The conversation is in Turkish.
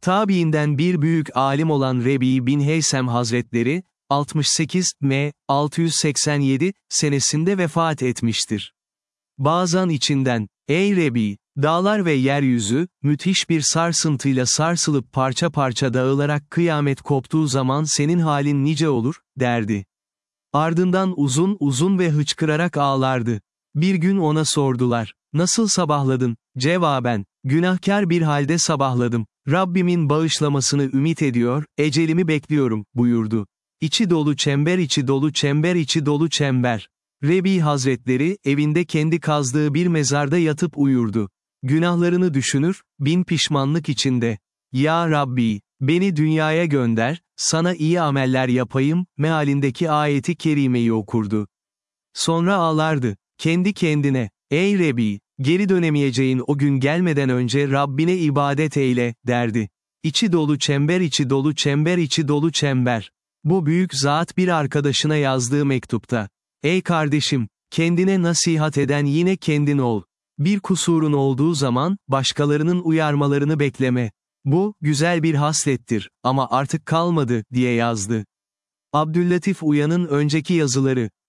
Tabiinden bir büyük alim olan Rebi bin Heysem Hazretleri, 68 M. 687 senesinde vefat etmiştir. Bazen içinden, ey Rebi, dağlar ve yeryüzü, müthiş bir sarsıntıyla sarsılıp parça parça dağılarak kıyamet koptuğu zaman senin halin nice olur, derdi. Ardından uzun uzun ve hıçkırarak ağlardı. Bir gün ona sordular, nasıl sabahladın? Cevaben, günahkar bir halde sabahladım. Rabbimin bağışlamasını ümit ediyor, ecelimi bekliyorum, buyurdu. İçi dolu çember içi dolu çember içi dolu çember. Rebi Hazretleri, evinde kendi kazdığı bir mezarda yatıp uyurdu. Günahlarını düşünür, bin pişmanlık içinde. Ya Rabbi, beni dünyaya gönder, sana iyi ameller yapayım, mealindeki ayeti kerimeyi okurdu. Sonra ağlardı, kendi kendine, ey Rebi, geri dönemeyeceğin o gün gelmeden önce Rabbine ibadet eyle, derdi. İçi dolu çember içi dolu çember içi dolu çember. Bu büyük zat bir arkadaşına yazdığı mektupta. Ey kardeşim, kendine nasihat eden yine kendin ol. Bir kusurun olduğu zaman, başkalarının uyarmalarını bekleme. Bu, güzel bir haslettir, ama artık kalmadı, diye yazdı. Abdüllatif Uyan'ın önceki yazıları.